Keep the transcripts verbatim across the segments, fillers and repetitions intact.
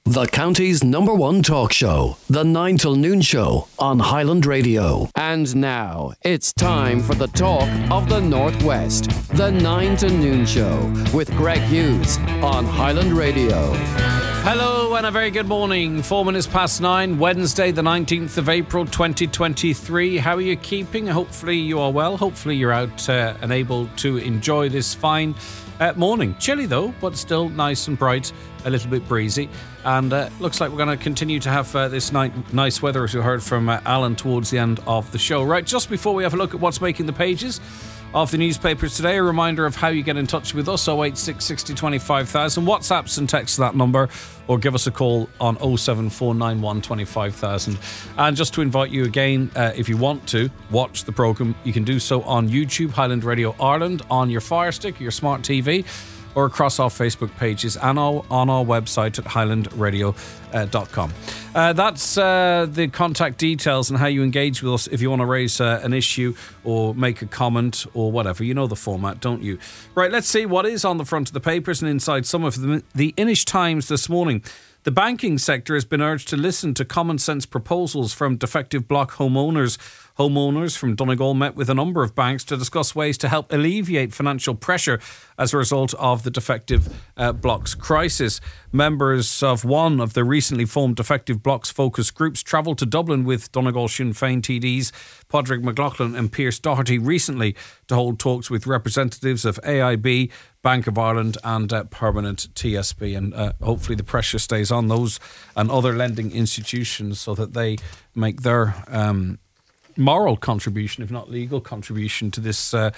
The county's number one talk show, The nine till Noon Show on Highland Radio. And now, it's time for the talk of the Northwest, The nine till Noon Show with Greg Hughes on Highland Radio. Hello and a very good morning. Four minutes past nine, Wednesday the nineteenth of April twenty twenty-three. How are you keeping? Hopefully you are well. Hopefully you're out uh, and able to enjoy this fine uh, morning. Chilly though, but still nice and bright, a little bit breezy. And uh, looks like we're going to continue to have uh, this ni- nice weather, as you heard from uh, Alan towards the end of the show. Right, just before we have a look at what's making the pages of the newspapers today, a reminder of how you get in touch with us: oh eight six, six oh, twenty-five thousand. WhatsApps and text to that number, or give us a call on oh seven four nine one, twenty-five thousand. And just to invite you again, uh, if you want to watch the programme, you can do so on YouTube, Highland Radio Ireland, on your Fire Stick or your smart T V, or across our Facebook pages and on our website at highland radio dot com. Uh, that's uh, the contact details and how you engage with us if you want to raise uh, an issue or make a comment or whatever. You know the format, don't you? Right, let's see what is on the front of the papers and inside some of them. The Inish Times this morning. The banking sector has been urged to listen to common sense proposals from defective block homeowners. Homeowners from Donegal met with a number of banks to discuss ways to help alleviate financial pressure as a result of the defective uh, blocks crisis. Members of one of the recently formed defective blocks focus groups travelled to Dublin with Donegal Sinn Féin T Ds Padraig McLaughlin and Pierce Doherty recently to hold talks with representatives of A I B, Bank of Ireland and uh, Permanent T S B, and uh, hopefully the pressure stays on those and other lending institutions so that they make their um, moral contribution, if not legal contribution, to this uh,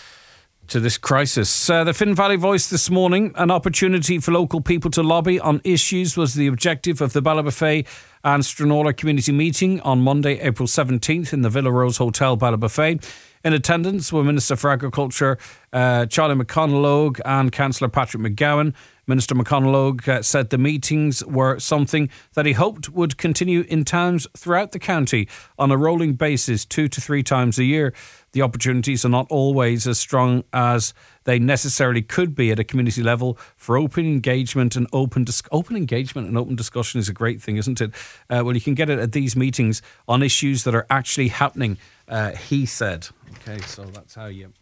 to this crisis. Uh, the Finn Valley Voice this morning: an opportunity for local people to lobby on issues was the objective of the Ballybofey and Stranora community meeting on Monday, April seventeenth in the Villa Rose Hotel, Ballybofey. In attendance were Minister for Agriculture uh, Charlie McConalogue and Councillor Patrick McGowan. Minister McConalogue uh, said the meetings were something that he hoped would continue in towns throughout the county on a rolling basis, two to three times a year. The opportunities are not always as strong as they necessarily could be at a community level for open engagement and open dis- open engagement and open discussion is a great thing, isn't it? Uh, well, you can get it at these meetings on issues that are actually happening, uh, he said. Okay, so that's how you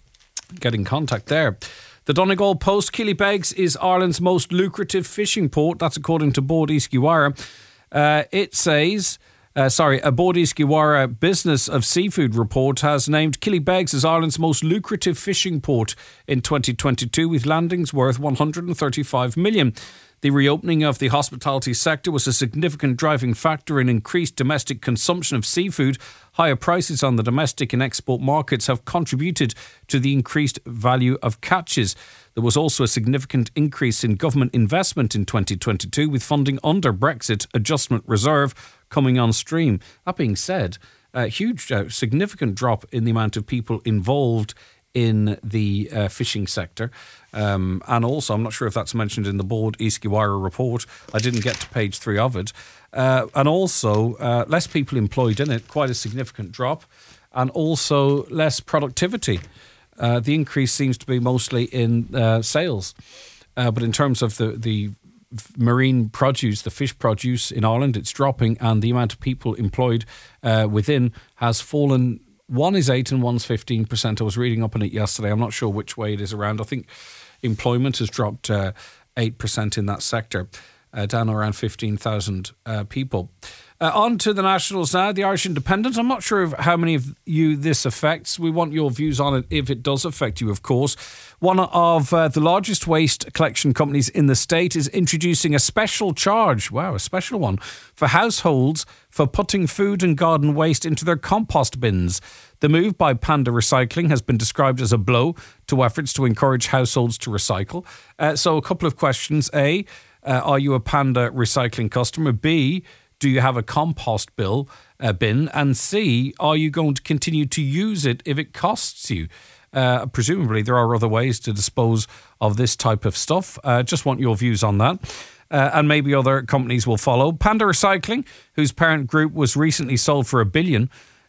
get in contact there. The Donegal Post: Killybegs is Ireland's most lucrative fishing port. That's according to Bord Iascaigh Mhara. Uh, it says... Uh, sorry, a Bord Iascaigh Mhara Business of Seafood report has named Killybegs as Ireland's most lucrative fishing port in twenty twenty-two, with landings worth one hundred thirty-five million. The reopening of the hospitality sector was a significant driving factor in increased domestic consumption of seafood. Higher prices on the domestic and export markets have contributed to the increased value of catches. There was also a significant increase in government investment in twenty twenty-two, with funding under Brexit Adjustment Reserve coming on stream. That being said, a huge, uh, significant drop in the amount of people involved in the uh, fishing sector. Um, and also, I'm not sure if that's mentioned in the Bord Iascaigh Mhara report. I didn't get to page three of it. Uh, and also, uh, less people employed in it, quite a significant drop. And also, less productivity. Uh, the increase seems to be mostly in uh, sales. Uh, but in terms of the, the marine produce, the fish produce in Ireland, it's dropping, and the amount of people employed uh, within has fallen. One is eight and one's fifteen percent. I was reading up on it yesterday. I'm not sure which way it is around. I think employment has dropped uh, eight percent in that sector, uh, down around fifteen thousand uh, people. Uh, on to the Nationals now, the Irish Independent. I'm not sure if how many of you this affects. We want your views on it if it does affect you, of course. One of uh, the largest waste collection companies in the state is introducing a special charge, wow, a special one, for households for putting food and garden waste into their compost bins. The move by Panda Recycling has been described as a blow to efforts to encourage households to recycle. Uh, so a couple of questions. A, uh, are you a Panda Recycling customer? B, do you have a compost bill uh, bin? And C, are you going to continue to use it if it costs you? Uh, presumably there are other ways to dispose of this type of stuff. Uh, just want your views on that. Uh, and maybe other companies will follow. Panda Recycling, whose parent group was recently sold for a billion,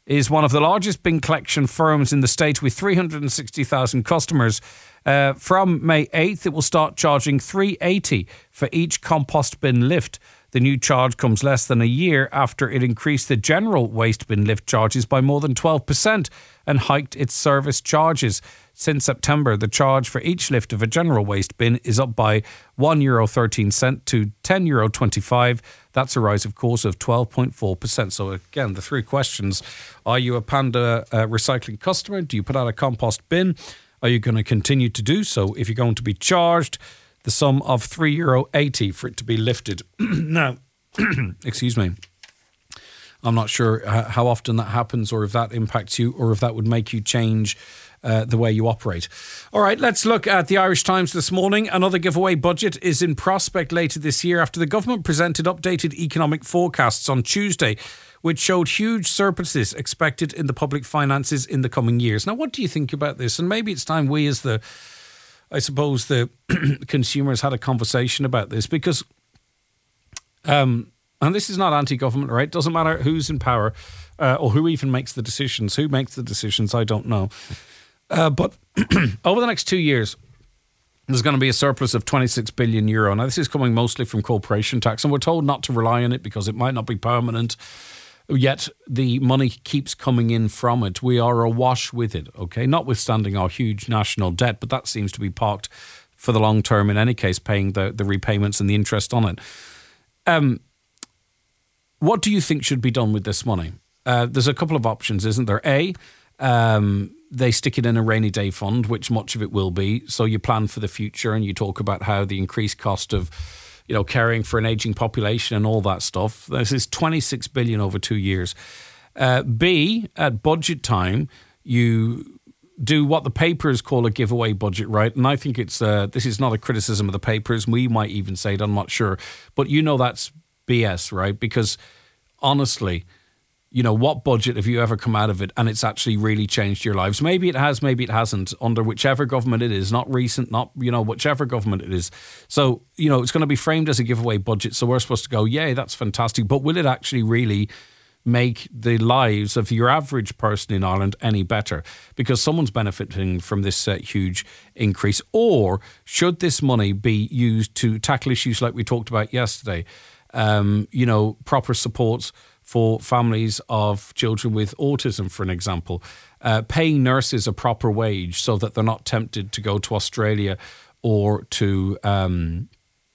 is one of the largest bin collection firms in the state with three hundred sixty thousand customers. Uh, from May eighth, it will start charging three dollars eighty for each compost bin lift. The new charge comes less than a year after it increased the general waste bin lift charges by more than twelve percent and hiked its service charges. Since September, the charge for each lift of a general waste bin is up by one euro thirteen to ten euro twenty-five. That's a rise, of course, of twelve point four percent. So again, the three questions. Are you a Panda uh, recycling customer? Do you put out a compost bin? Are you going to continue to do so if you're going to be charged the sum of three euro eighty for it to be lifted? Now, excuse me. I'm not sure how often that happens or if that impacts you or if that would make you change uh, the way you operate. All right, let's look at the Irish Times this morning. Another giveaway budget is in prospect later this year after the government presented updated economic forecasts on Tuesday, which showed huge surpluses expected in the public finances in the coming years. Now, what do you think about this? And maybe it's time we as the, I suppose, the consumers had a conversation about this because... um. And this is not anti-government, right? Doesn't matter who's in power uh, or who even makes the decisions. Who makes the decisions, I don't know. Uh, but over the next two years, there's going to be a surplus of twenty-six billion euro. Now, this is coming mostly from corporation tax, and we're told not to rely on it because it might not be permanent. Yet the money keeps coming in from it. We are awash with it, okay? Notwithstanding our huge national debt, but that seems to be parked for the long term in any case, paying the, the repayments and the interest on it. Um. What do you think should be done with this money? Uh, there's a couple of options, isn't there? A, um, they stick it in a rainy day fund, which much of it will be. So you plan for the future and you talk about how the increased cost of, you know, caring for an aging population and all that stuff. This is twenty-six billion over two years. Uh, B, at budget time, you do what the papers call a giveaway budget, right? And I think it's uh, this is not a criticism of the papers. We might even say it, I'm not sure. But you know that's B S, right? Because honestly, you know, what budget have you ever come out of it and it's actually really changed your lives? Maybe it has, maybe it hasn't, under whichever government it is, not recent, not, you know, whichever government it is. So, you know, it's going to be framed as a giveaway budget. So we're supposed to go, yay, that's fantastic. But will it actually really make the lives of your average person in Ireland any better? Because someone's benefiting from this uh, huge increase. Or should this money be used to tackle issues like we talked about yesterday? Um, you know, proper supports for families of children with autism, for an example, uh, paying nurses a proper wage so that they're not tempted to go to Australia or to um,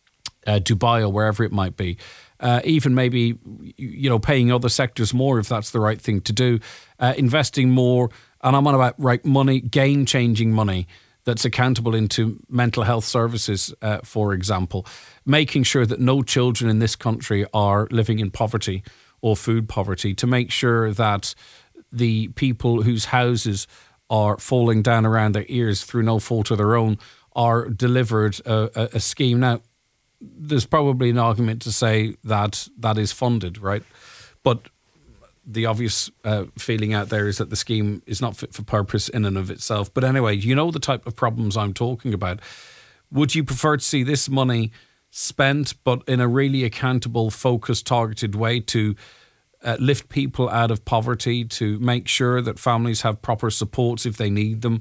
uh, Dubai or wherever it might be. Uh, even maybe, you know, paying other sectors more if that's the right thing to do. Uh, investing more, and I'm on about right money, game-changing money that's accountable into mental health services, uh, for example, making sure that no children in this country are living in poverty or food poverty, to make sure that the people whose houses are falling down around their ears through no fault of their own are delivered a, a, a scheme. Now, there's probably an argument to say that that is funded, right? But the obvious uh, feeling out there is that the scheme is not fit for purpose in and of itself. But anyway, you know the type of problems I'm talking about. Would you prefer to see this money spent, but in a really accountable, focused, targeted way to uh, lift people out of poverty, to make sure that families have proper supports if they need them,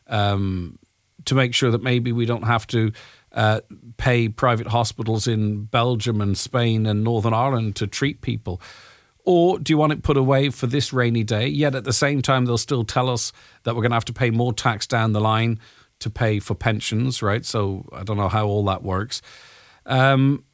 um, to make sure that maybe we don't have to uh, pay private hospitals in Belgium and Spain and Northern Ireland to treat people? Or do you want it put away for this rainy day, yet at the same time they'll still tell us that we're going to have to pay more tax down the line to pay for pensions, right? So I don't know how all that works. Um,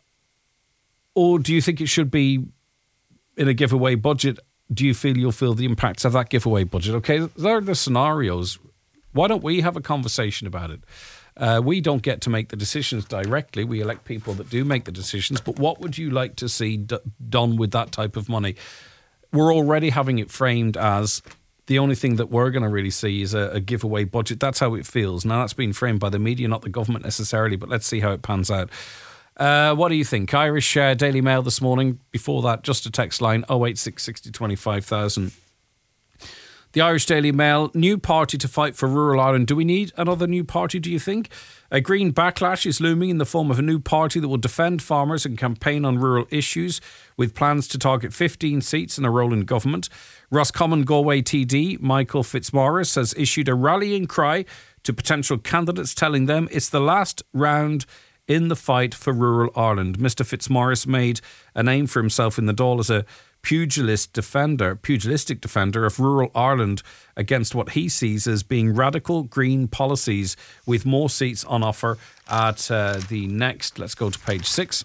or do you think it should be in a giveaway budget? Do you feel you'll feel the impacts of that giveaway budget? Okay, there are the scenarios. Why don't we have a conversation about it? Uh, we don't get to make the decisions directly. We elect people that do make the decisions. But what would you like to see d- done with that type of money? We're already having it framed as the only thing that we're going to really see is a, a giveaway budget. That's how it feels. Now, that's been framed by the media, not the government necessarily, but let's see how it pans out. Uh, what do you think? Irish uh, Daily Mail this morning. Before that, just a text line, oh eight six, sixty, twenty-five thousand. The Irish Daily Mail, new party to fight for rural Ireland. Do we need another new party, do you think? A green backlash is looming in the form of a new party that will defend farmers and campaign on rural issues, with plans to target fifteen seats in a role in government. Roscommon Galway T D Michael Fitzmaurice has issued a rallying cry to potential candidates, telling them it's the last round in the fight for rural Ireland. Mister Fitzmaurice made a name for himself in the Dáil as a pugilist defender, pugilistic defender of rural Ireland against what he sees as being radical green policies, with more seats on offer at uh, the next, let's go to page six,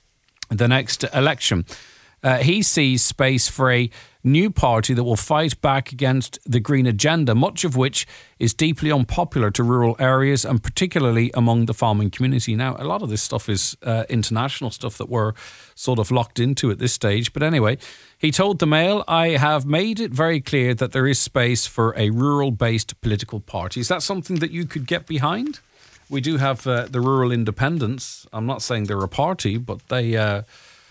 the next election. Uh, he sees space for a new party that will fight back against the green agenda, much of which is deeply unpopular to rural areas and particularly among the farming community. Now, a lot of this stuff is uh, international stuff that we're sort of locked into at this stage. But anyway, he told the Mail, I have made it very clear that there is space for a rural-based political party. Is that something that you could get behind? We do have uh, the Rural Independents. I'm not saying they're a party, but they... Uh,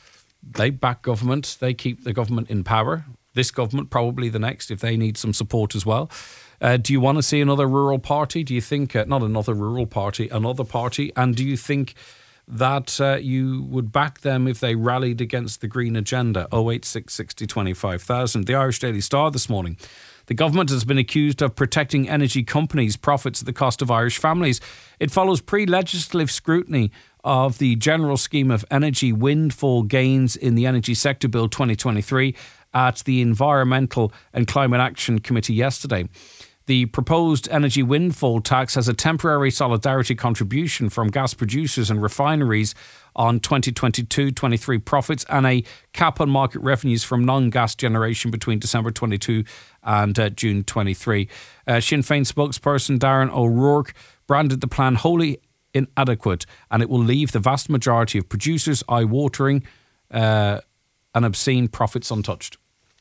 They back government. They keep the government in power. This government, probably the next, if they need some support as well. Uh, do you want to see another rural party? Do you think, uh, not another rural party, another party? And do you think that uh, you would back them if they rallied against the green agenda? oh eight six sixty twenty-five thousand. The Irish Daily Star this morning. The government has been accused of protecting energy companies' profits at the cost of Irish families. It follows pre-legislative scrutiny of the general scheme of energy windfall gains in the Energy Sector Bill twenty twenty-three at the Environmental and Climate Action Committee yesterday. The proposed energy windfall tax has a temporary solidarity contribution from gas producers and refineries on twenty twenty-two twenty-three profits and a cap on market revenues from non-gas generation between December twenty-two and uh, June twenty-three. Uh, Sinn Féin spokesperson Darren O'Rourke branded the plan wholly inadequate, and it will leave the vast majority of producers eye-watering uh, and obscene profits untouched.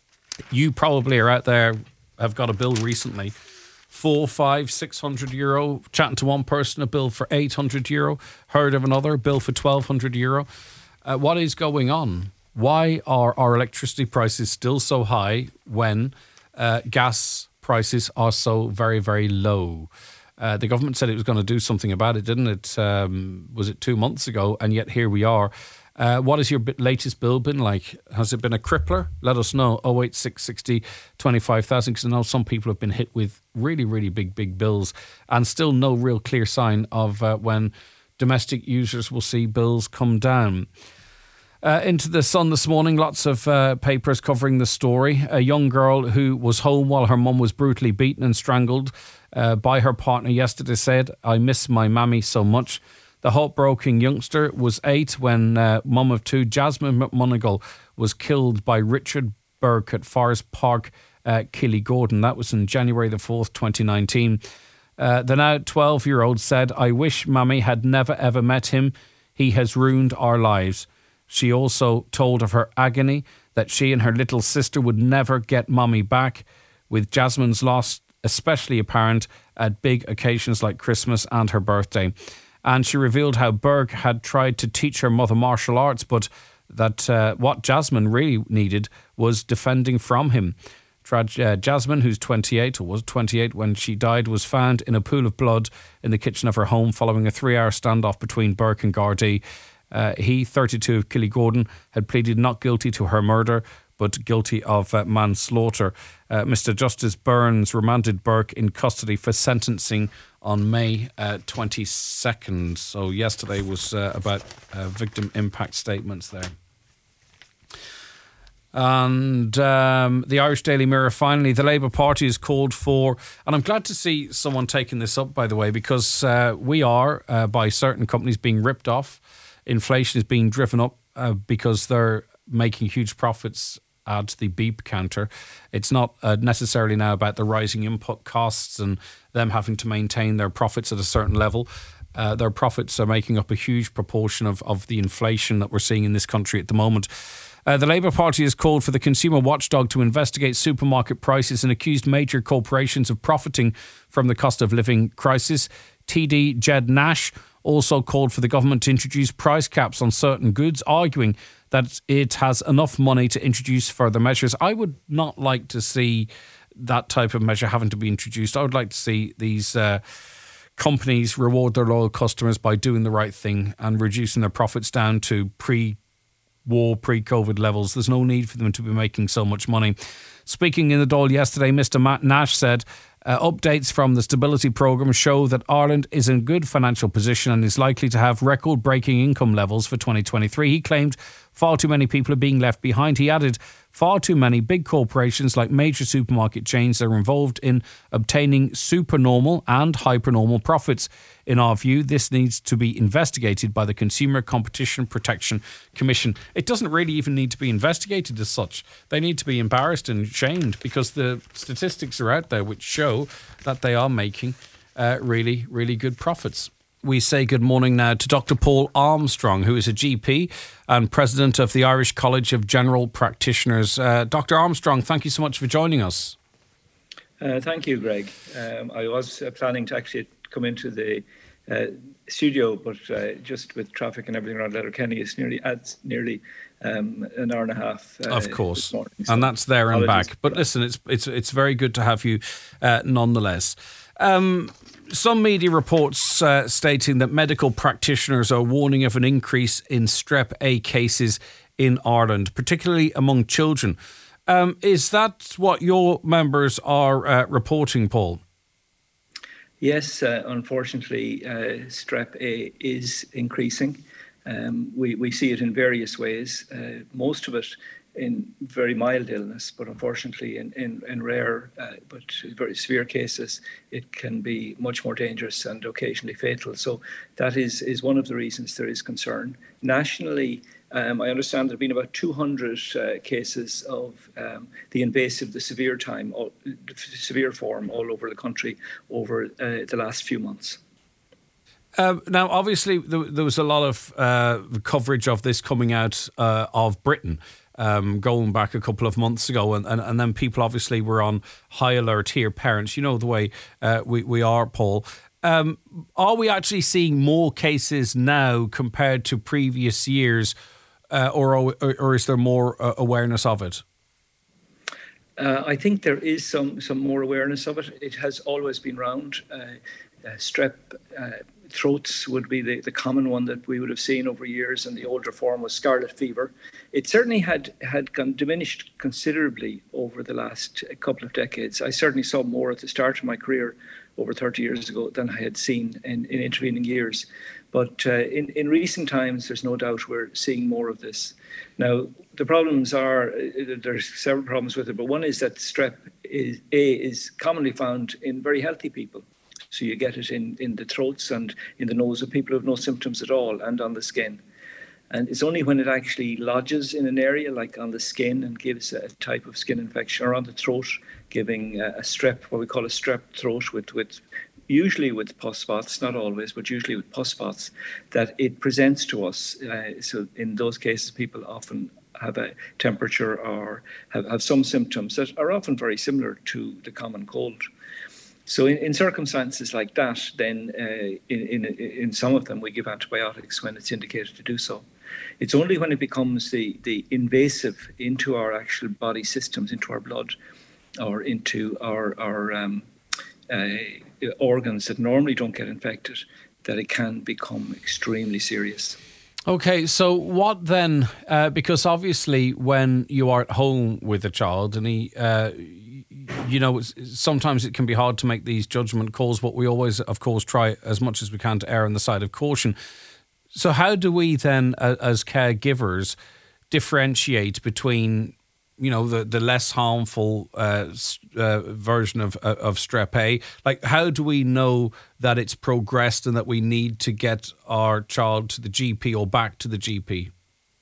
You probably are out there, have got a bill recently, four, five, six hundred euro. Chatting to one person, a bill for eight hundred euro. Heard of another, bill for twelve hundred euro. Uh, what is going on? Why are our electricity prices still so high when uh, gas prices are so very, very low? Uh, the government said it was going to do something about it, didn't it? Um, was it two months ago? And yet here we are. Uh, what has your latest bill been like? Has it been a crippler? Let us know. oh eight six sixty twenty-five thousand, because I know some people have been hit with really, really big, big bills and still no real clear sign of uh, when domestic users will see bills come down. Uh, into the Sun this morning, lots of uh, papers covering the story. A young girl who was home while her mum was brutally beaten and strangled uh, by her partner yesterday said, I miss my mammy so much. The heartbroken youngster was eight when uh, mum of two, Jasmine McMonigal, was killed by Richard Burke at Forest Park, uh, Killygordon. That was on January the fourth, twenty nineteen. Uh, the now twelve-year-old said, I wish mammy had never ever met him. He has ruined our lives. She also told of her agony that she and her little sister would never get mummy back, with Jasmine's loss especially apparent at big occasions like Christmas and her birthday. And she revealed how Berg had tried to teach her mother martial arts, but that uh, what Jasmine really needed was defending from him. Trag- uh, Jasmine, who's twenty-eight, or was twenty-eight when she died, was found in a pool of blood in the kitchen of her home following a three-hour standoff between Burke and Gardaí. Uh, he, thirty-two, of Killygordon, had pleaded not guilty to her murder, but guilty of uh, manslaughter. Uh, Mister Justice Burns remanded Burke in custody for sentencing on May uh, twenty-second. So yesterday was uh, about uh, victim impact statements there. And um, the Irish Daily Mirror, finally, the Labour Party has called for, and I'm glad to see someone taking this up, by the way, because uh, we are, uh, by certain companies, being ripped off. Inflation is being driven up uh, because they're making huge profits at the beep counter. It's not uh, necessarily now about the rising input costs and them having to maintain their profits at a certain level. Uh, their profits are making up a huge proportion of, of the inflation that we're seeing in this country at the moment. Uh, the Labour Party has called for the consumer watchdog to investigate supermarket prices and accused major corporations of profiting from the cost of living crisis. T D Jed Nash also called for the government to introduce price caps on certain goods, arguing that it has enough money to introduce further measures. I would not like to see that type of measure having to be introduced. I would like to see these uh, companies reward their loyal customers by doing the right thing and reducing their profits down to pre-war, pre-COVID levels. There's no need for them to be making so much money. Speaking in the Dáil yesterday, Mister Matt Nash said, Uh, updates from the Stability Programme show that Ireland is in good financial position and is likely to have record-breaking income levels for twenty twenty-three. He claimed far too many people are being left behind. He added far too many big corporations like major supermarket chains are involved in obtaining supernormal and hypernormal profits. In our view, this needs to be investigated by the Consumer Competition Protection Commission. It doesn't really even need to be investigated as such. They need to be embarrassed and shamed because the statistics are out there which show that they are making uh, really, really good profits. We say good morning now to Doctor Paul Armstrong, who is a G P and president of the Irish College of General Practitioners. Uh, Doctor Armstrong, thank you so much for joining us. Uh, thank you, Greg. Um, I was uh, planning to actually come into the uh, studio, but uh, just with traffic and everything around Letterkenny, it's nearly adds nearly um, an hour and a half. Uh, of course, morning, so and that's there and apologies. back. But listen, it's it's it's very good to have you, uh, nonetheless. Um, Some media reports uh, stating that medical practitioners are warning of an increase in strep A cases in Ireland, particularly among children. Um, is that what your members are uh, reporting, Paul? Yes, uh, unfortunately, uh, strep A is increasing. Um, we, we see it in various ways, uh, most of it in very mild illness, but unfortunately in, in, in rare uh, but very severe cases, it can be much more dangerous and occasionally fatal. So that is, is one of the reasons there is concern. Nationally, um, I understand there have been about two hundred uh, cases of um, the invasive, the severe time, all, the severe form all over the country over uh, the last few months. Um, now, obviously, there, there was a lot of uh, coverage of this coming out uh, of Britain. Um, going back a couple of months ago, and, and, and then people obviously were on high alert here, parents, you know the way uh, we, we are, Paul. Um, are we actually seeing more cases now compared to previous years, uh, or, or or is there more uh, awareness of it? Uh, I think there is some, some more awareness of it. It has always been around. Uh, uh, strep uh, throats would be the, the common one that we would have seen over years, and the older form was scarlet fever. It certainly had, had gone, diminished considerably over the last couple of decades. I certainly saw more at the start of my career over thirty years ago than I had seen in, in intervening years. But uh, in, in recent times, there's no doubt we're seeing more of this. Now, the problems are, uh, there's several problems with it, but one is that strep is, A is commonly found in very healthy people. So you get it in, in the throats and in the nose of people who have no symptoms at all, and on the skin. And it's only when it actually lodges in an area like on the skin and gives a type of skin infection, or on the throat, giving a, a strep, what we call a strep throat, with, with usually with pus spots, not always, but usually with pus spots, that it presents to us. Uh, so in those cases, people often have a temperature or have, have some symptoms that are often very similar to the common cold. So in, in circumstances like that, then uh, in, in, in some of them we give antibiotics when it's indicated to do so. It's only when it becomes the, the invasive into our actual body systems, into our blood or into our, our um, uh, organs that normally don't get infected, that it can become extremely serious. Okay, so what then, uh, because obviously when you are at home with a child and he... Uh, You know, sometimes it can be hard to make these judgment calls, but we always, of course, try as much as we can to err on the side of caution. So how do we then, as caregivers, differentiate between, you know, the, the less harmful uh, uh, version of, of strep A? Like, how do we know that it's progressed and that we need to get our child to the G P or back to the G P?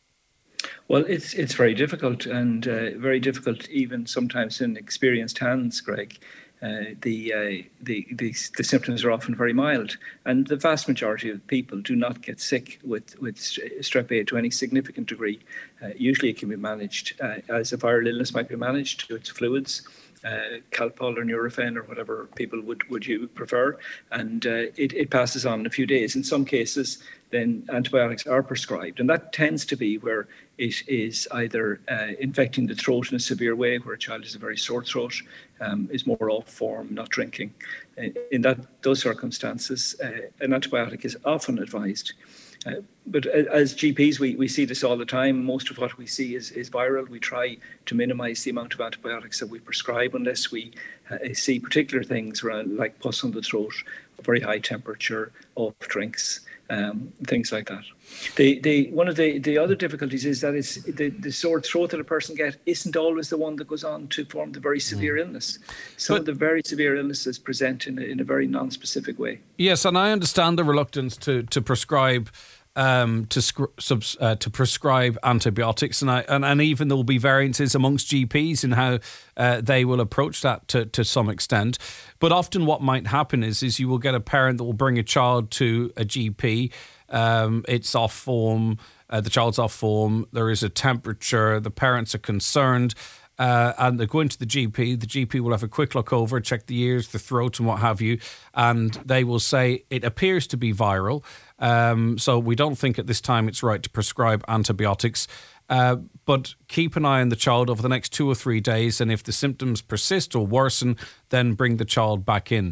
Well, it's it's very difficult, and uh, very difficult even sometimes in experienced hands, Greg. Uh, the, uh, the the the symptoms are often very mild, and the vast majority of people do not get sick with, with strep A to any significant degree. Uh, usually it can be managed uh, as a viral illness might be managed to its fluids, uh, Calpol or Nurofen or whatever people would, would you prefer, and uh, it, it passes on in a few days. In some cases, then antibiotics are prescribed, and that tends to be where it is either uh, infecting the throat in a severe way, where a child has a very sore throat, um, is more off form, not drinking. In that those circumstances, uh, an antibiotic is often advised. Uh, but as G Ps, we, we see this all the time. Most of what we see is, is viral. We try to minimise the amount of antibiotics that we prescribe unless we uh, see particular things around, like pus on the throat, very high temperature, off drinks, um, things like that. The, the, one of the, the other difficulties is that it's the, the sore throat that a person gets isn't always the one that goes on to form the very severe mm. illness. Some but, of the very severe illnesses present in a, in a very non-specific way. Yes, and I understand the reluctance to, to prescribe Um, to subs, uh, to prescribe antibiotics, and I, and, and even there will be variances amongst G Ps in how uh, they will approach that to, to some extent. But often, what might happen is is you will get a parent that will bring a child to a G P. Um, it's off form. Uh, the child's off form. There is a temperature. The parents are concerned. Uh, and they go into the G P. The G P will have a quick look over, check the ears, the throat, and what have you, and they will say it appears to be viral. Um, so we don't think at this time it's right to prescribe antibiotics. Uh, but keep an eye on the child over the next two or three days, and if the symptoms persist or worsen, then bring the child back in.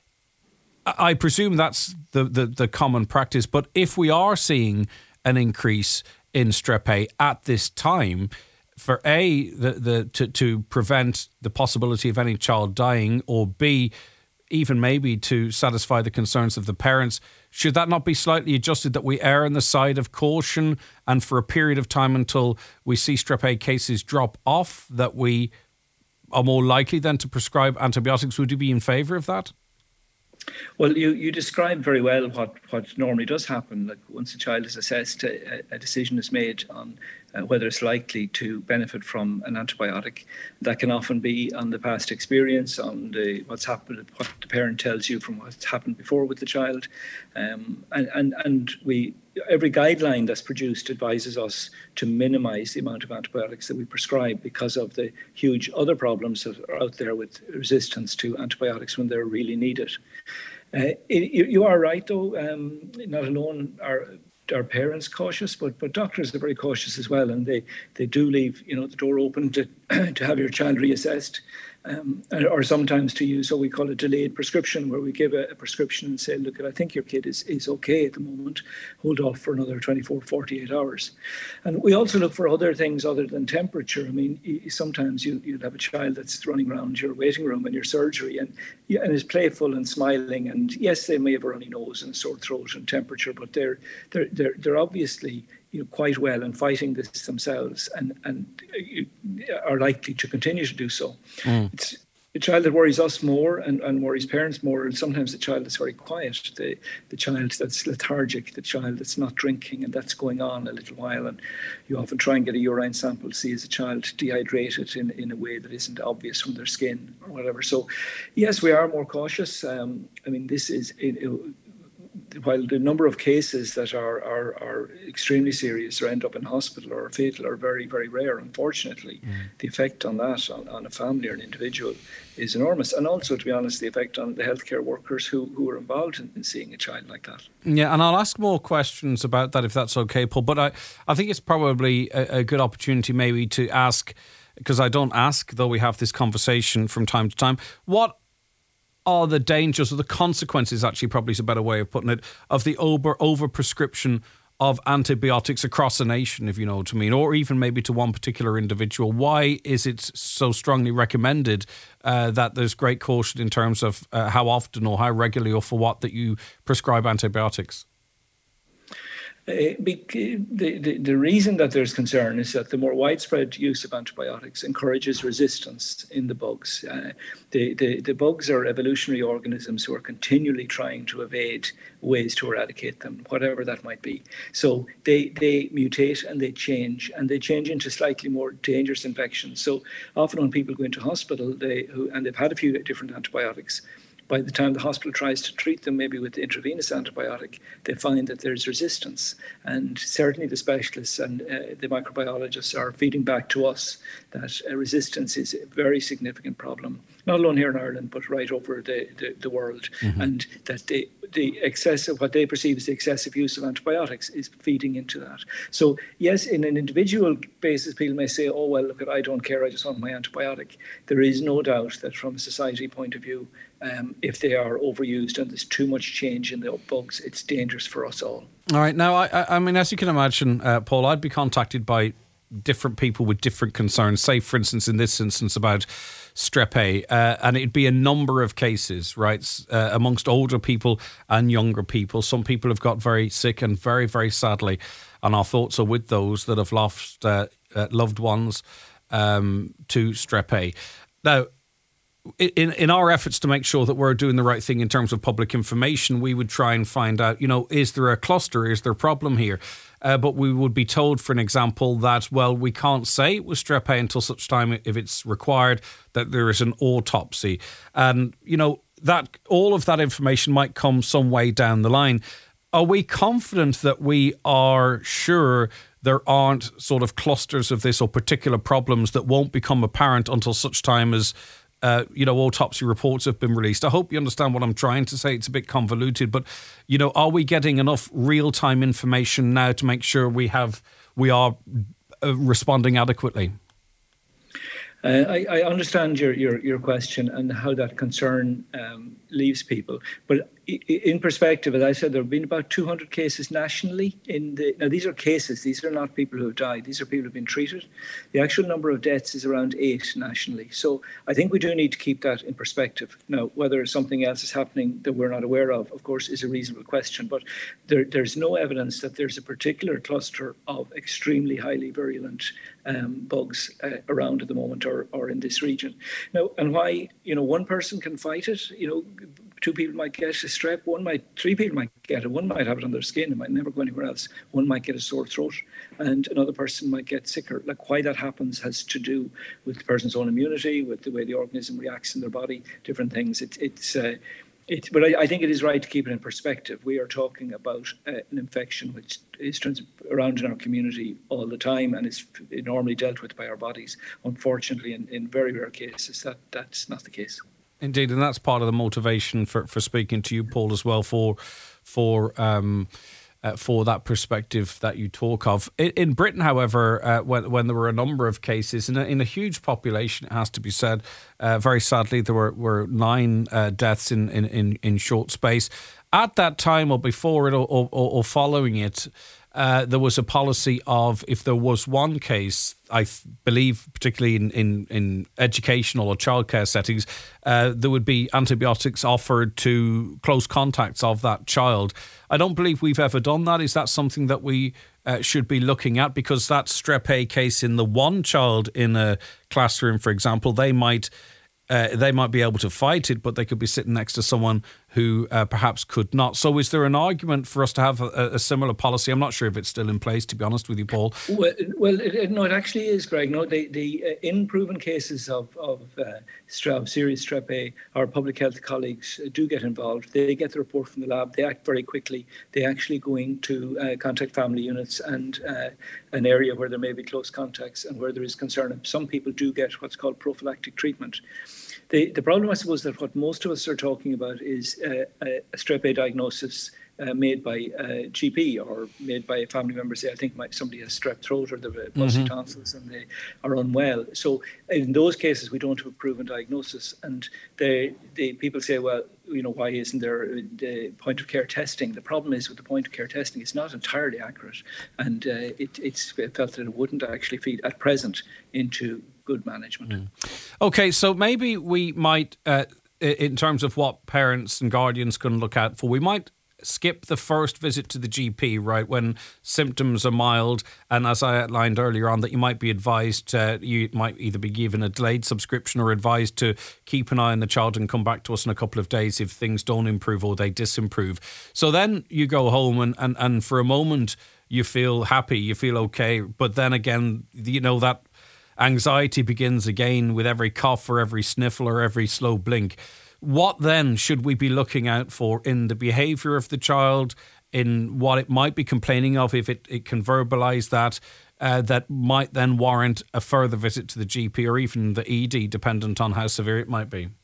I presume that's the, the, the common practice. But if we are seeing an increase in strep A at this time, for A, the, the to, to prevent the possibility of any child dying, or B, even maybe to satisfy the concerns of the parents, should that not be slightly adjusted, that we err on the side of caution, and for a period of time until we see strep A cases drop off, that we are more likely then to prescribe antibiotics? Would you be in favour of that? Well, you, you described very well what, what normally does happen. Like once a child is assessed, a, a decision is made on uh, whether it's likely to benefit from an antibiotic. That can often be on the past experience, on the what's happened, what the parent tells you from what's happened before with the child, um, and and and we. Every guideline that's produced advises us to minimise the amount of antibiotics that we prescribe because of the huge other problems that are out there with resistance to antibiotics when they're really needed. Uh, it, you, you are right, though. Um, not alone are are parents cautious, but but doctors are very cautious as well, and they, they do leave you know the door open to to have your child reassessed. Um, or sometimes to use what we call a delayed prescription, where we give a, a prescription and say, look, I think your kid is, is okay at the moment, hold off for another twenty-four, forty-eight hours. And we also look for other things other than temperature. I mean, sometimes you, you'd have a child that's running around your waiting room in your surgery and, and is playful and smiling. And yes, they may have a runny nose and a sore throat and temperature, but they're, they're, they're, they're obviously you know, quite well and fighting this themselves, and, and are likely to continue to do so. Mm. It's a child that worries us more and, and worries parents more, and sometimes the child that's very quiet, the, the child that's lethargic, the child that's not drinking, and that's going on a little while. And you often try and get a urine sample to see is a child dehydrated in, in a way that isn't obvious from their skin or whatever. So, yes, we are more cautious. Um, I mean, this is... It, it, while the number of cases that are, are, are extremely serious or end up in hospital or fatal are very, very rare, unfortunately, mm. the effect on that, on, on a family or an individual, is enormous. And also, to be honest, the effect on the healthcare workers who, who are involved in, in seeing a child like that. Yeah, and I'll ask more questions about that if that's okay, Paul. But I, I think it's probably a, a good opportunity maybe to ask, because I don't ask, though we have this conversation from time to time, what are the dangers or the consequences, actually probably is a better way of putting it, of the over over prescription of antibiotics across a nation, if you know what I mean, or even maybe to one particular individual? Why is it so strongly recommended uh, that there's great caution in terms of uh, how often or how regularly or for what that you prescribe antibiotics? Uh, the, the, the reason that there's concern is that the more widespread use of antibiotics encourages resistance in the bugs. Uh, the, the, the bugs are evolutionary organisms who are continually trying to evade ways to eradicate them, whatever that might be. So they, they mutate and they change, and they change into slightly more dangerous infections. So often when people go into hospital they and they've had a few different antibiotics, by the time the hospital tries to treat them, maybe with the intravenous antibiotic, they find that there's resistance. And certainly the specialists and uh, the microbiologists are feeding back to us that uh, resistance is a very significant problem, not alone here in Ireland, but right over the, the, the world. Mm-hmm. And that the, the excessive, what they perceive as the excessive use of antibiotics is feeding into that. So yes, in an individual basis, people may say, oh, well, look, I don't care, I just want my antibiotic. There is no doubt that from a society point of view, um, if they are overused and there's too much change in the bugs, it's dangerous for us all. All right. Now, I, I mean, as you can imagine, uh, Paul, I'd be contacted by different people with different concerns. Say, for instance, in this instance about Strep A, uh, and it'd be a number of cases, right, uh, amongst older people and younger people. Some people have got very sick, and very, very sadly, and our thoughts are with those that have lost uh, uh, loved ones um, to Strep A. Now, in in our efforts to make sure that we're doing the right thing in terms of public information, we would try and find out, you know, is there a cluster? Is there a problem here? Uh, but we would be told, for an example, that, well, we can't say it was Strep A until such time, if it's required, that there is an autopsy. And, you know, that all of that information might come some way down the line. Are we confident that we are sure there aren't sort of clusters of this or particular problems that won't become apparent until such time as Uh, you know, autopsy reports have been released? I hope you understand what I'm trying to say. It's a bit convoluted, but, you know, are we getting enough real-time information now to make sure we have we are uh, responding adequately? Uh, I, I understand your, your, your question and how that concern um, leaves people. But in perspective, as I said, there have been about two hundred cases nationally. In the Now, these are cases. These are not people who have died. These are people who have been treated. The actual number of deaths is around eight nationally. So I think we do need to keep that in perspective. Now, whether something else is happening that we're not aware of, of course, is a reasonable question. But there, there's no evidence that there's a particular cluster of extremely highly virulent um, bugs uh, around at the moment or, or in this region. Now, and why, you know, one person can fight it, you know, two people might get a strep, one might, three people might get it, one might have it on their skin, it might never go anywhere else, one might get a sore throat, and another person might get sicker. Like, why that happens has to do with the person's own immunity, with the way the organism reacts in their body, different things. It, it's, uh, it, but I, I think it is right to keep it in perspective. We are talking about uh, an infection which is trans- around in our community all the time and is normally dealt with by our bodies. Unfortunately, in, in very rare cases, that that's not the case. Indeed, and that's part of the motivation for, for speaking to you, Paul, as well, for for um, uh, for that perspective that you talk of. In, in Britain, however, uh, when, when there were a number of cases, in a, in a huge population, it has to be said, uh, very sadly, there were, were nine uh, deaths in, in, in, in short space. At that time, or before it, or, or, or following it, Uh, there was a policy of, if there was one case, I th- believe particularly in, in, in educational or childcare settings, uh, there would be antibiotics offered to close contacts of that child. I don't believe we've ever done that. Is that something that we uh, should be looking at? Because that Strep A case in the one child in a classroom, for example, they might uh, they might be able to fight it, but they could be sitting next to someone who uh, perhaps could not. So is there an argument for us to have a, a similar policy? I'm not sure if it's still in place, to be honest with you, Paul. Well, well it, it, no, it actually is, Greg. No, the, the uh, in proven cases of, of uh, strep, serious Strep A, our public health colleagues uh, do get involved. They get the report from the lab. They act very quickly. They actually go into uh, contact family units and uh, an area where there may be close contacts and where there is concern. Some people do get what's called prophylactic treatment. The, the problem, I suppose, that what most of us are talking about is uh, a, a Strep A diagnosis uh, made by a G P or made by a family member. Say, I think my, somebody has strep throat or they've busty mm-hmm. tonsils and they are unwell. So in those cases, we don't have a proven diagnosis. And they, they, people say, well, you know, why isn't there the point of care testing? The problem is with the point of care testing, it's not entirely accurate. And uh, it, it's felt that it wouldn't actually feed at present into good management. Mm. Okay, so maybe we might, uh, in terms of what parents and guardians can look out for, we might skip the first visit to the G P, right, when symptoms are mild, and as I outlined earlier on, that you might be advised, uh, you might either be given a delayed subscription or advised to keep an eye on the child and come back to us in a couple of days if things don't improve or they disimprove. So then you go home and, and, and for a moment you feel happy, you feel okay, but then again, you know, that anxiety begins again with every cough or every sniffle or every slow blink. what then should we be looking out for in the behaviour of the child, in what it might be complaining of, if it, it can verbalise that, uh, that might then warrant a further visit to the G P or even the E D, dependent on how severe it might be?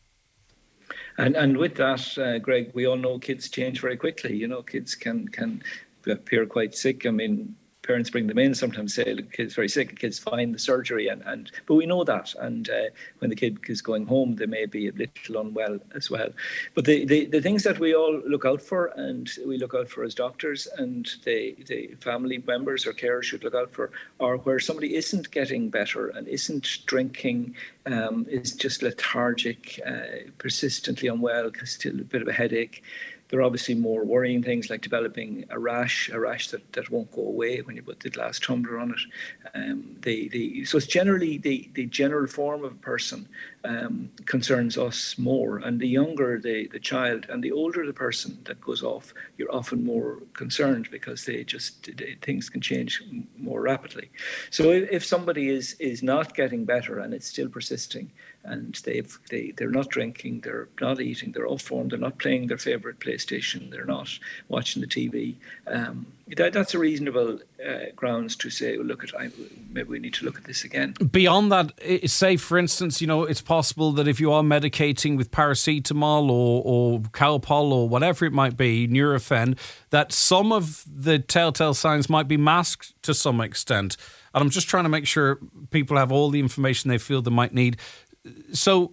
And and with that, uh, Greg, we all know kids change very quickly. You know, kids can can appear quite sick. I mean, parents bring them in, sometimes say the kid's very sick, the kid's fine, the surgery, and, and but we know that. And uh, when the kid is going home, they may be a little unwell as well. But the, the, the things that we all look out for, and we look out for as doctors, and the, the family members or carers should look out for, are where somebody isn't getting better and isn't drinking, um, is just lethargic, uh, persistently unwell, still a bit of a headache. There are obviously more worrying things like developing a rash, a rash that, that won't go away when you put the glass tumbler on it. Um, the, the, so it's generally the, the general form of a person um, concerns us more. And the younger the, the child and the older the person that goes off, you're often more concerned because they just they, things can change more rapidly. So if, if somebody is, is not getting better and it's still persisting, and they've, they, they're not drinking, they're not eating, they're off form, they're not playing their favourite PlayStation, they're not watching the T V. Um, that, that's a reasonable uh, grounds to say, well, look, at I, maybe we need to look at this again. Beyond that, say, for instance, you know, it's possible that if you are medicating with paracetamol or, or Calpol or whatever it might be, Nurofen, that some of the telltale signs might be masked to some extent. And I'm just trying to make sure people have all the information they feel they might need. So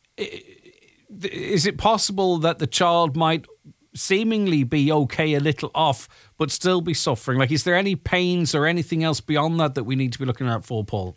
is it possible that the child might seemingly be okay, a little off, but still be suffering? Like, is there any pains or anything else beyond that that we need to be looking out for, Paul?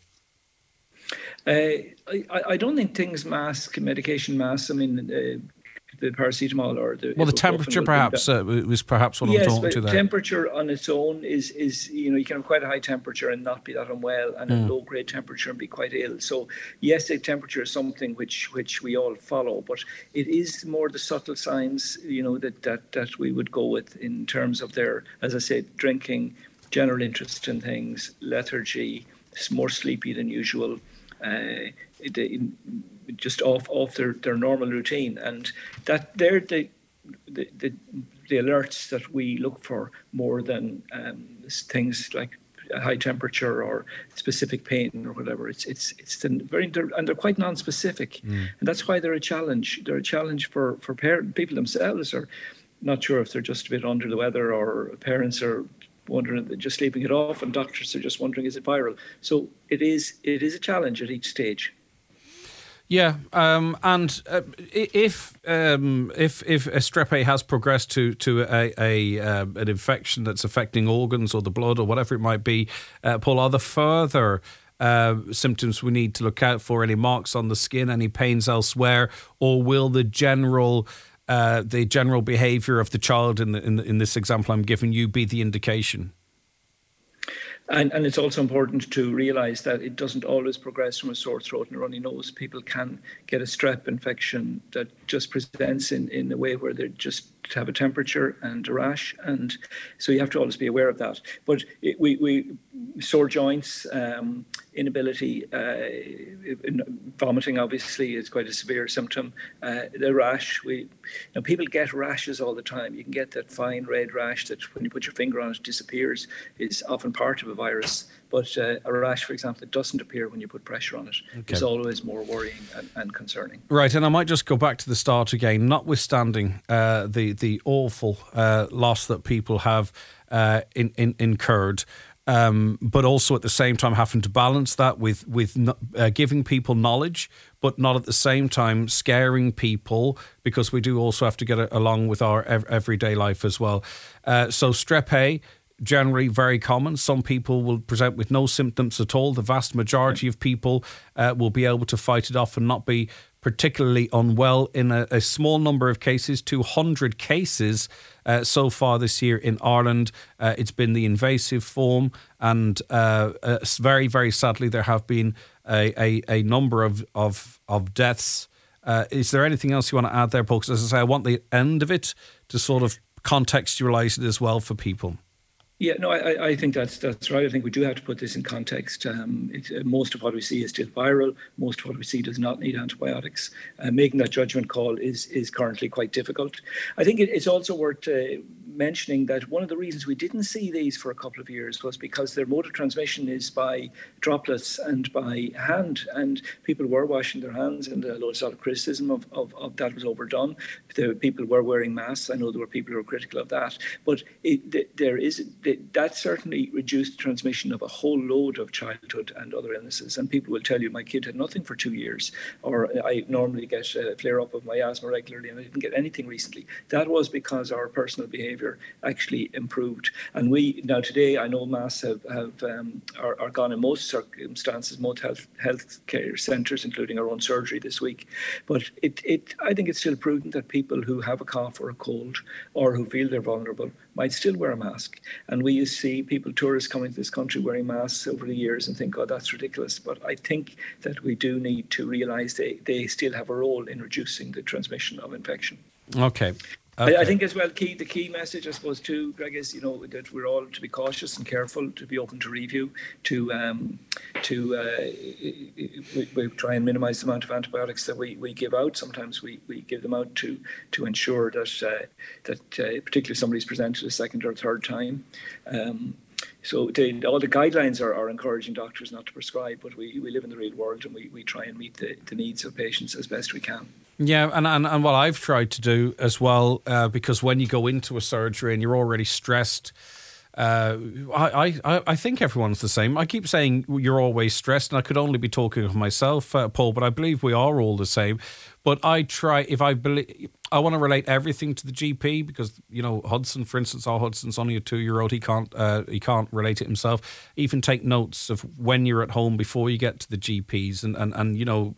Uh, I, I don't think things mask, medication masks. I mean, uh, the paracetamol or the... Well, the temperature perhaps uh, was perhaps what yes, I'm talking but to there. Temperature on its own is, is, you know, you can have quite a high temperature and not be that unwell, and mm. a low-grade temperature and be quite ill. So, yes, the temperature is something which which we all follow, but it is more the subtle signs, you know, that, that, that we would go with in terms of their, as I said, drinking, general interest in things, lethargy, more sleepy than usual, uh, it, just off off their, their normal routine, and that they're the the, the the alerts that we look for more than um, things like a high temperature or specific pain or whatever. It's it's it's very they're, and they're quite non-specific, mm. and that's why they're a challenge. They're a challenge for for parent, people themselves are not sure if they're just a bit under the weather, or parents are wondering, they're just sleeping it off, and doctors are just wondering, is it viral? So it is it is a challenge at each stage. Yeah, um, and uh, if um, if if a strep A has progressed to to a, a uh, an infection that's affecting organs or the blood or whatever it might be, uh, Paul, are there further uh, symptoms we need to look out for? Any marks on the skin, any pains elsewhere, or will the general uh, the general behaviour of the child in the, in the, in this example I'm giving you be the indication? And, and it's also important to realise that it doesn't always progress from a sore throat and a runny nose. People can get a strep infection that just presents in, in a way where they just have a temperature and a rash, and so you have to always be aware of that. But it, we, we sore joints, um, inability, uh, vomiting obviously is quite a severe symptom. Uh, the rash, we, you know, people get rashes all the time. You can get that fine red rash that when you put your finger on it disappears, is often part of a virus. But uh, a rash, for example, that doesn't appear when you put pressure on it, okay, is always more worrying and, and concerning. Right, and I might just go back to the start again, notwithstanding uh, the the awful uh, loss that people have uh, in, in, incurred, um, but also at the same time having to balance that with, with uh, giving people knowledge, but not at the same time scaring people, because we do also have to get along with our ev- everyday life as well. Uh, so strep A, generally very common. Some people will present with no symptoms at all. The vast majority of people uh, will be able to fight it off and not be particularly unwell. In a, a small number of cases, two hundred cases uh, so far this year in Ireland, uh, it's been the invasive form, and uh, uh, very, very sadly, there have been a, a, a number of, of, of deaths. Uh, is there anything else you want to add there, Paul? Because as I say, I want the end of it to sort of contextualise it as well for people. Yeah, no, I, I think that's that's right. I think we do have to put this in context. Um, it, uh, most of what we see is still viral. Most of what we see does not need antibiotics. Uh, making that judgment call is is currently quite difficult. I think it, it's also worth uh, mentioning that one of the reasons we didn't see these for a couple of years was because their mode of transmission is by droplets and by hand, and people were washing their hands, and uh, a lot of criticism of, of, of that was overdone. The people were wearing masks. I know there were people who were critical of that, but it, there is that certainly reduced the transmission of a whole load of childhood and other illnesses. And people will tell you, my kid had nothing for two years, or I normally get a flare-up of my asthma regularly and I didn't get anything recently. That was because our personal behaviour actually improved. And we, now today, I know masks have, have um, are, are gone in most circumstances, most health, health care centres, including our own surgery this week. But it, it, I think it's still prudent that people who have a cough or a cold or who feel they're vulnerable might still wear a mask. And we used to see people, tourists coming to this country wearing masks over the years and think, oh, that's ridiculous. But I think that we do need to realise they, they still have a role in reducing the transmission of infection. Okay. Okay. I, I think as well, key the key message, I suppose, too, Greg, is you know that we're all to be cautious and careful, to be open to review, to um, to uh, we, we try and minimise the amount of antibiotics that we, we give out. Sometimes we, we give them out to to ensure that uh, that uh, particularly somebody's presented a second or third time. Um, So the, all the guidelines are, are encouraging doctors not to prescribe, but we, we live in the real world and we, we try and meet the, the needs of patients as best we can. Yeah, and, and, and what I've tried to do as well, uh, because when you go into a surgery and you're already stressed, uh, I, I, I think everyone's the same. I keep saying you're always stressed, and I could only be talking of myself, uh, Paul, but I believe we are all the same. But I try, if I believe, I want to relate everything to the G P because, you know, Hudson, for instance, our Hudson's only a two-year-old. He can't, uh, he can't relate it himself. Even take notes of when you're at home before you get to the G Ps and, and, and you know,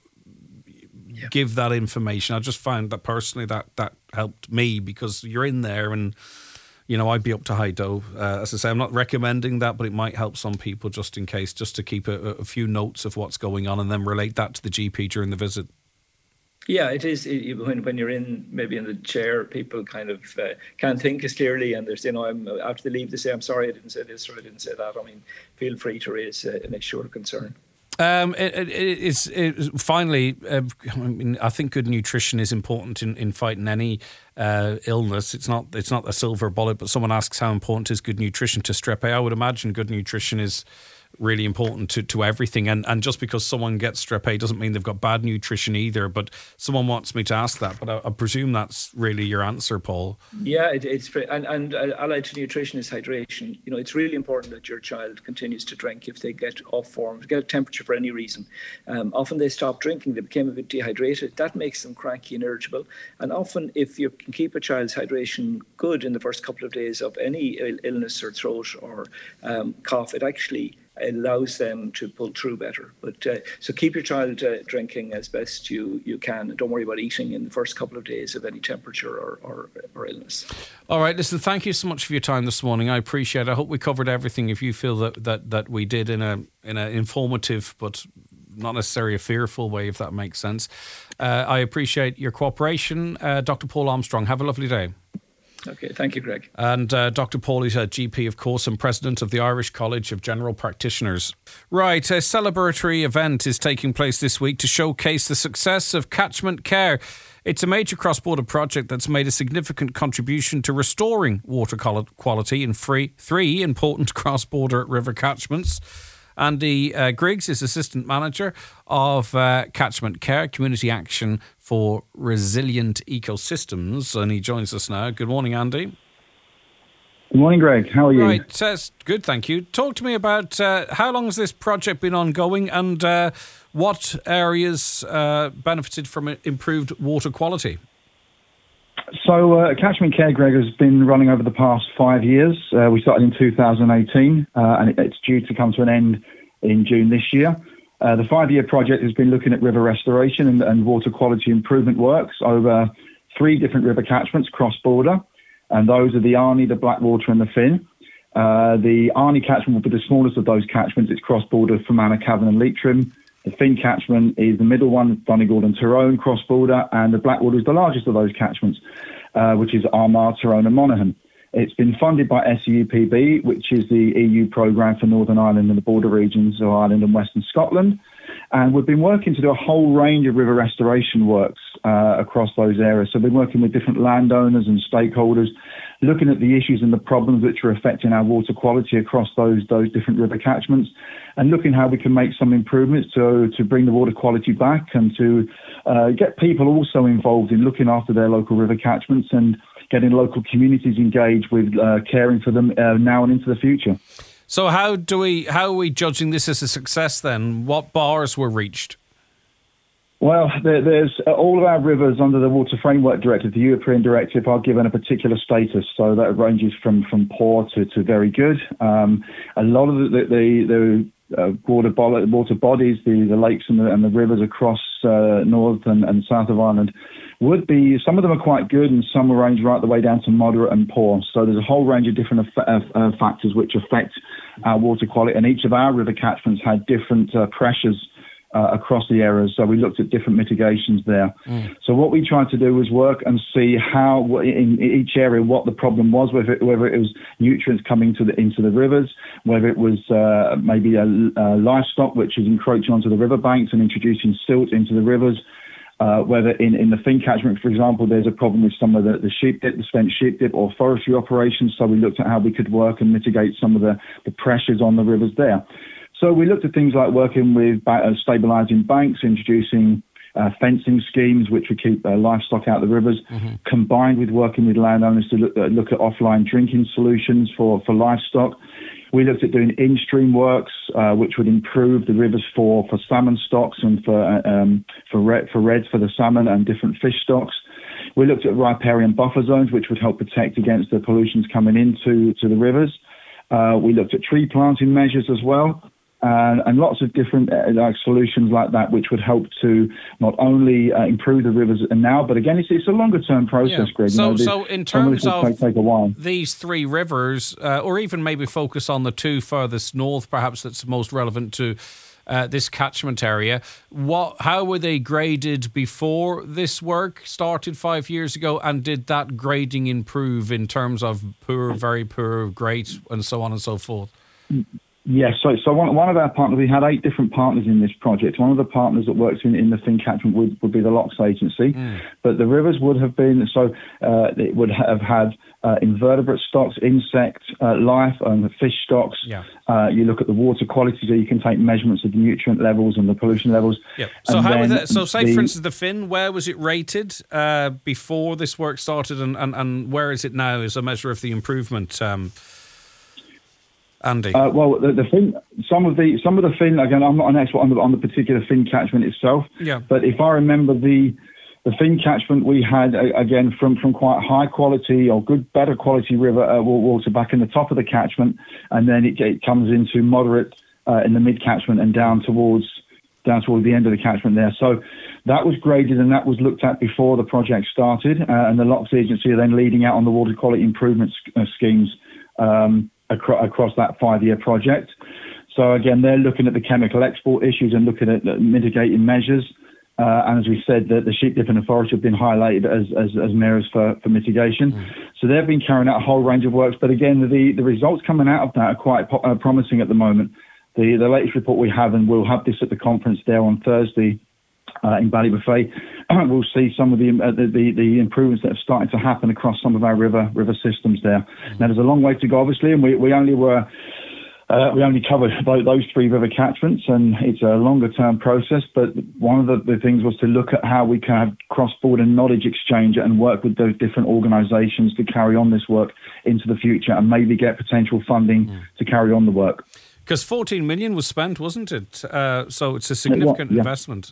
yeah. give that information. I just found that personally that, that helped me because you're in there and, you know, I'd be up to high dough. Uh, as I say, I'm not recommending that, but it might help some people just in case, just to keep a, a few notes of what's going on and then relate that to the G P during the visit. Yeah, it is. It, when when you're in maybe in the chair, people kind of uh, can't think as clearly, and there's you know I'm after they leave they say I'm sorry I didn't say this or I didn't say that. I mean, feel free to raise uh, an issue or concern. Um, it, it, it's, it's finally. Uh, I mean, I think good nutrition is important in, in fighting any uh, illness. It's not. It's not a silver bullet. But someone asks how important is good nutrition to Strep A. I would imagine good nutrition is really important to, to everything. And and just because someone gets Strep A doesn't mean they've got bad nutrition either. But someone wants me to ask that. But I, I presume that's really your answer, Paul. Yeah, it, it's and and allied to nutrition is hydration. You know, it's really important that your child continues to drink if they get off form, get a temperature for any reason. Um, often they stop drinking, they became a bit dehydrated. That makes them cranky and irritable. And often, if you can keep a child's hydration good in the first couple of days of any illness or throat or um, cough, it actually allows them to pull through better. But uh, so keep your child uh, drinking as best you, you can, and don't worry about eating in the first couple of days of any temperature or, or, or illness. All right, listen, thank you so much for your time this morning. I appreciate it. I hope we covered everything. If you feel that that, that we did in a in an informative but not necessarily a fearful way, if that makes sense. Uh, I appreciate your cooperation. Uh, Doctor Paul Armstrong, have a lovely day. Okay, thank you, Greg. And uh, Doctor Paul is a G P, of course, and president of the Irish College of General Practitioners. Right, a celebratory event is taking place this week to showcase the success of catchment care. It's a major cross-border project that's made a significant contribution to restoring water quality in free, three important cross-border river catchments. Andy uh, Griggs is Assistant Manager of uh, Catchment Care, Community Action for Resilient Ecosystems, and he joins us now. Good morning, Andy. Good morning, Greg. How are you? Right, uh, good, thank you. Talk to me about uh, how long has this project been ongoing and uh, what areas uh, benefited from improved water quality? So uh, Catchment Care, Greg, has been running over the past five years. Uh, we started in two thousand eighteen uh, and it's due to come to an end in June this year. Uh, the five-year project has been looking at river restoration and, and water quality improvement works over three different river catchments cross-border, and those are the Arnie, the Blackwater and the Finn. Uh, the Arnie catchment will be the smallest of those catchments. It's cross-border from Fermanagh, Cavan and Leitrim. The Finn catchment is the middle one, Donegal and Tyrone, cross-border, and the Blackwater is the largest of those catchments, uh, which is Armagh, Tyrone and Monaghan. It's been funded by S E U P B, which is the E U programme for Northern Ireland and the border regions of Ireland and Western Scotland. And we've been working to do a whole range of river restoration works uh, across those areas. So we've been working with different landowners and stakeholders, looking at the issues and the problems which are affecting our water quality across those those different river catchments, and looking how we can make some improvements to, to bring the water quality back, and to uh, get people also involved in looking after their local river catchments and getting local communities engaged with uh, caring for them uh, now and into the future. So how do we how are we judging this as a success then? What bars were reached? Well, there, there's uh, all of our rivers under the Water Framework Directive, the European Directive, are given a particular status. So that ranges from, from poor to, to very good. Um, a lot of the, the, the uh, water, bo- water bodies, the, the lakes and the, and the rivers across uh, north and, and south of Ireland would be, some of them are quite good and some will range right the way down to moderate and poor. So there's a whole range of different uh, uh, factors which affect our water quality, and each of our river catchments had different uh, pressures Uh, across the areas, so we looked at different mitigations there. Mm. So what we tried to do was work and see how, in each area, what the problem was, whether it, whether it was nutrients coming to the, into the rivers, whether it was uh, maybe a, a livestock which is encroaching onto the riverbanks and introducing silt into the rivers, uh, whether in, in the Finn catchment, for example, there's a problem with some of the, the sheep dip, the spent sheep dip or forestry operations, so we looked at how we could work and mitigate some of the, the pressures on the rivers there. So we looked at things like working with uh, stabilising banks, introducing uh, fencing schemes which would keep uh, livestock out of the rivers, mm-hmm. combined with working with landowners to look, uh, look at offline drinking solutions for, for livestock. We looked at doing in-stream works uh, which would improve the rivers for, for salmon stocks and for uh, um, for, red, for reds for the salmon and different fish stocks. We looked at riparian buffer zones which would help protect against the pollutions coming into to the rivers. Uh, we looked at tree planting measures as well. Uh, and lots of different uh, like solutions like that, which would help to not only uh, improve the rivers and now, but again, it's, it's a longer term process, yeah. Greg. So, you know, so in terms of take, take a while. These three rivers, uh, or even maybe focus on the two furthest north, perhaps that's most relevant to uh, this catchment area. What, how were they graded before this work started five years ago, and did that grading improve in terms of poor, very poor, great, and so on and so forth? Mm-hmm. Yes, so so one, one of our partners, we had eight different partners in this project. One of the partners that works in, in the Finn catchment would, would be the Lochs Agency, mm. but the rivers would have been, so uh, it would have had uh, invertebrate stocks, insect uh, life, and the fish stocks. Yeah. Uh, you look at the water quality, so you can take measurements of the nutrient levels and the pollution levels. Yeah. So how was that? So say, the, for instance, the Finn, where was it rated uh, before this work started, and, and, and where is it now as a measure of the improvement? Um, Andy? Uh, well, the, the Finn, some of the some of the Finn, again, I'm not an expert on the, on the particular Finn catchment itself, yeah. but if I remember the the Finn catchment, we had, again, from, from quite high quality or good, better quality river uh, water back in the top of the catchment, and then it, it comes into moderate uh, in the mid catchment and down towards down towards the end of the catchment there. So that was graded and that was looked at before the project started, uh, and the Lochs Agency are then leading out on the water quality improvement uh, schemes um, acro- across that five-year project. So again, they're looking at the chemical export issues and looking at uh, mitigating measures. Uh, and as we said, the, the sheep dip and the forest have been highlighted as as, as measures for, for mitigation. Mm. So they've been carrying out a whole range of works. But again, the, the results coming out of that are quite po- uh, promising at the moment. The the latest report we have, and we'll have this at the conference there on Thursday uh, in Ballybofey, we'll see some of the, uh, the, the the improvements that have started to happen across some of our river river systems there. Mm. Now, there's a long way to go, obviously, and we, we only were... Uh, we only covered those three river catchments, and it's a longer-term process. But one of the, the things was to look at how we can have cross-border knowledge exchange and work with those different organisations to carry on this work into the future and maybe get potential funding mm. to carry on the work. Because fourteen million was spent, wasn't it? Uh, so it's a significant was, yeah. investment.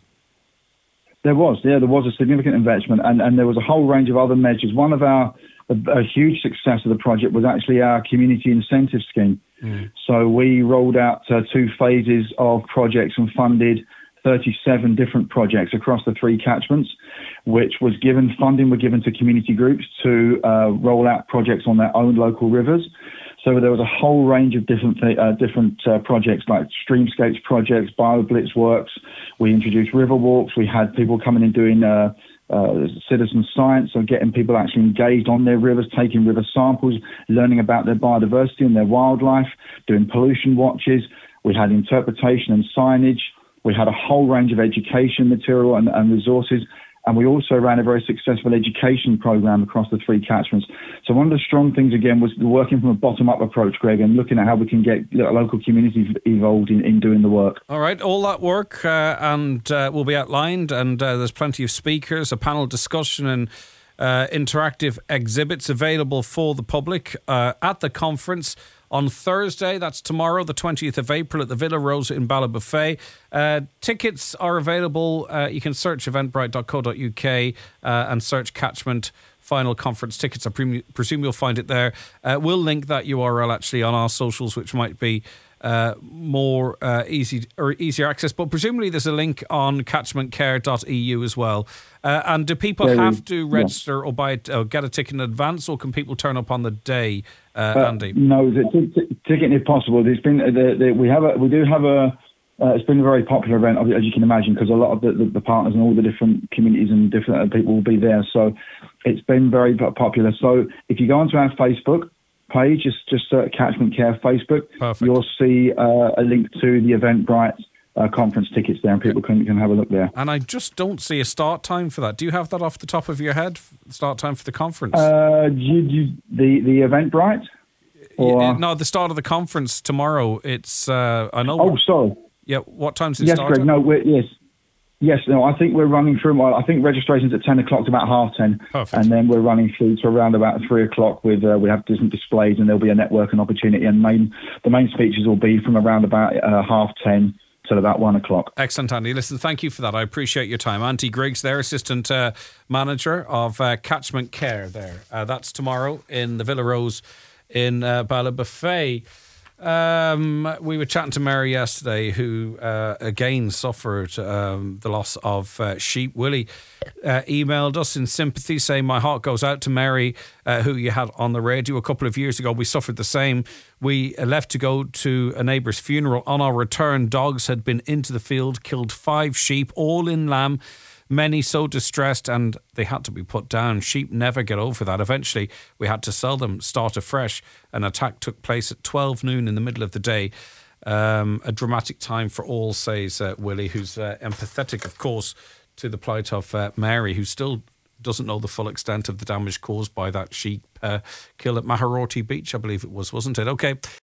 There was, yeah, there was a significant investment, and, and there was a whole range of other measures. One of our a, a huge success of the project was actually our community incentive scheme. Mm. So we rolled out uh, two phases of projects and funded thirty-seven different projects across the three catchments, which was given, funding were given to community groups to uh, roll out projects on their own local rivers. So there was a whole range of different th- uh, different uh, projects like streamscapes projects, BioBlitz works. We introduced river walks. We had people coming in doing uh, uh, citizen science, so getting people actually engaged on their rivers, taking river samples, learning about their biodiversity and their wildlife, doing pollution watches. We had interpretation and signage. We had a whole range of education material and, and resources. And we also ran a very successful education program across the three catchments. So one of the strong things, again, was working from a bottom-up approach, Greg, and looking at how we can get local communities involved in, in doing the work. All right, all that work uh, and uh, will be outlined, and uh, there's plenty of speakers, a panel discussion and uh, interactive exhibits available for the public uh, at the conference on Thursday. That's tomorrow, the twentieth of April, at the Villa Rose in Ballybofey. Uh, tickets are available. Uh, you can search eventbrite dot co dot uk uh, and search Catchment Final Conference tickets. I pre- presume you'll find it there. Uh, we'll link that U R L actually on our socials, which might be uh, more uh, easy or easier access. But presumably there's a link on catchment care dot e u as well. Uh, and do people Very, have to register yeah. or buy it, or get a ticket in advance, or can people turn up on the day, uh, uh, Andy? No, the t- t- ticket if possible. There's been the, the, we have a, we do have a. Uh, it's been a very popular event, as you can imagine, because a lot of the, the, the partners and all the different communities and different people will be there. So it's been very popular. So if you go onto our Facebook page, just just uh, Catchment Care Facebook, Perfect. You'll see uh, a link to the Eventbrite uh, conference tickets there, and people can, can have a look there. And I just don't see a start time for that. Do you have that off the top of your head? Start time for the conference? Uh, you, you, the the Eventbrite? Or? Yeah, no, the start of the conference tomorrow. It's uh, I know. Oh, sorry. Yeah, what time's it yes, start? Greg. No, we're, yes, yes. No, I think we're running through. Well, I think registration's at ten o'clock to about half ten, Perfect. And then we're running through to around about three o'clock. With uh, we have different displays, and there'll be a networking opportunity. And main the main speeches will be from around about uh, half ten till about one o'clock. Excellent, Andy. Listen, thank you for that. I appreciate your time. Andy Griggs, there, assistant uh, manager of uh, Catchment Care. There, uh, that's tomorrow in the Villa Rose in uh, Ballybofey. Um, we were chatting to Mary yesterday, who uh, again suffered um, the loss of uh, sheep. Willie uh, emailed us in sympathy, saying, "My heart goes out to Mary, uh, who you had on the radio a couple of years ago. We suffered the same. We left to go to a neighbour's funeral. On our return, dogs had been into the field, killed five sheep, all in lamb. Many so distressed, and they had to be put down. Sheep never get over that. Eventually, we had to sell them, start afresh. An attack took place at twelve noon in the middle of the day. Um, a dramatic time for all," says uh, Willie, who's uh, empathetic, of course, to the plight of uh, Mary, who still doesn't know the full extent of the damage caused by that sheep uh, kill at Maharorty Beach, I believe it was, wasn't it? Okay.